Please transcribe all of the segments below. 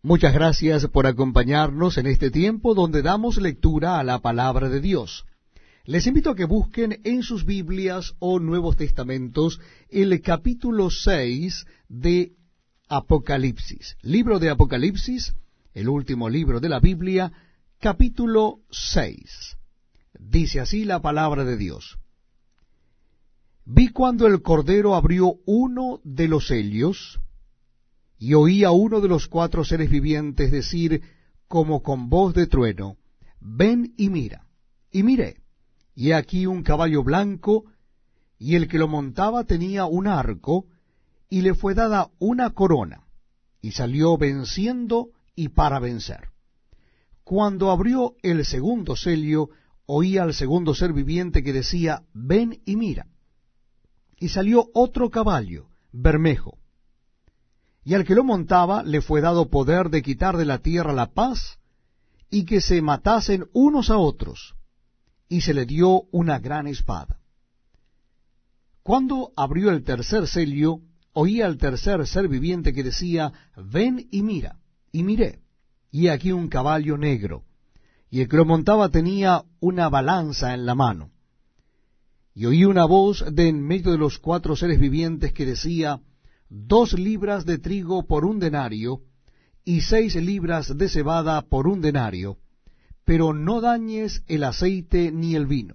Muchas gracias por acompañarnos en este tiempo donde damos lectura a la palabra de Dios. Les invito a que busquen en sus Biblias o Nuevos Testamentos el capítulo 6 de Apocalipsis. Libro de Apocalipsis, el último libro de la Biblia, capítulo 6. Dice así la palabra de Dios. Vi cuando el Cordero abrió uno de los sellos, y oí a uno de los 4 seres vivientes decir, como con voz de trueno, ven y mira. Y miré, y he aquí un caballo blanco, y el que lo montaba tenía un arco, y le fue dada una corona, y salió venciendo y para vencer. Cuando abrió el segundo sello, oí al segundo ser viviente que decía, ven y mira. Y salió otro caballo, bermejo, y al que lo montaba le fue dado poder de quitar de la tierra la paz, y que se matasen unos a otros, y se le dio una gran espada. Cuando abrió el tercer sello, oí al tercer ser viviente que decía, ven y mira, y miré, y aquí un caballo negro, y el que lo montaba tenía una balanza en la mano. Y oí una voz de en medio de los 4 seres vivientes que decía, 2 libras de trigo por 1 denario, y 6 libras de cebada por 1 denario, pero no dañes el aceite ni el vino.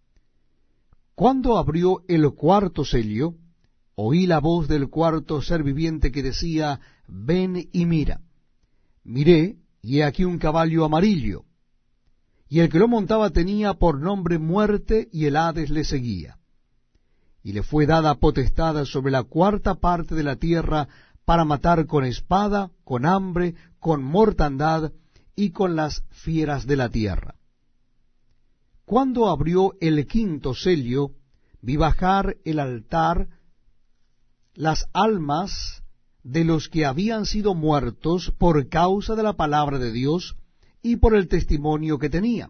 Cuando abrió el cuarto sello, oí la voz del cuarto ser viviente que decía, ven y mira. Miré, y he aquí un caballo amarillo, y el que lo montaba tenía por nombre Muerte, y el Hades le seguía. Y le fue dada potestad sobre la 4ª parte de la tierra para matar con espada, con hambre, con mortandad y con las fieras de la tierra. Cuando abrió el 5º sello, vi bajar el altar las almas de los que habían sido muertos por causa de la palabra de Dios y por el testimonio que tenían.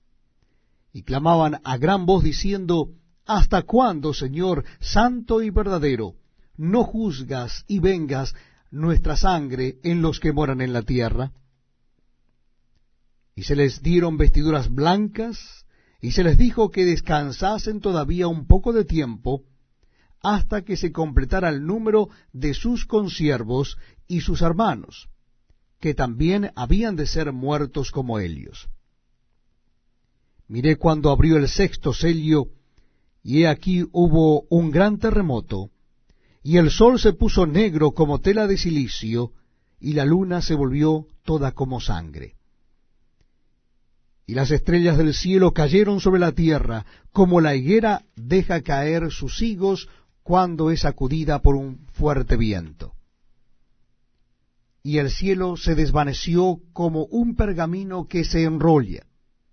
Y clamaban a gran voz diciendo, ¿hasta cuándo, Señor, santo y verdadero, no juzgas y vengas nuestra sangre en los que moran en la tierra? Y se les dieron vestiduras blancas, y se les dijo que descansasen todavía un poco de tiempo, hasta que se completara el número de sus consiervos y sus hermanos, que también habían de ser muertos como ellos. Miré cuando abrió el 6º sello, y he aquí hubo un gran terremoto, y el sol se puso negro como tela de cilicio, y la luna se volvió toda como sangre. Y las estrellas del cielo cayeron sobre la tierra, como la higuera deja caer sus higos cuando es sacudida por un fuerte viento. Y el cielo se desvaneció como un pergamino que se enrolla,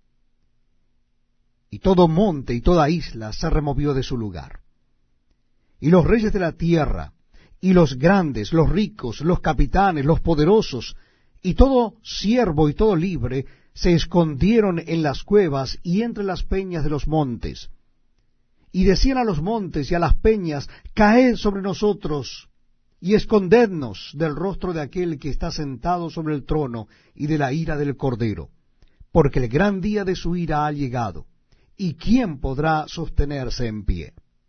y todo monte y toda isla se removió de su lugar. Y los reyes de la tierra, y los grandes, los ricos, los capitanes, los poderosos, y todo siervo y todo libre, se escondieron en las cuevas y entre las peñas de los montes. Y decían a los montes y a las peñas, caed sobre nosotros, y escondednos del rostro de aquel que está sentado sobre el trono y de la ira del Cordero, porque el gran día de su ira ha llegado. ¿Y quién podrá sostenerse en pie?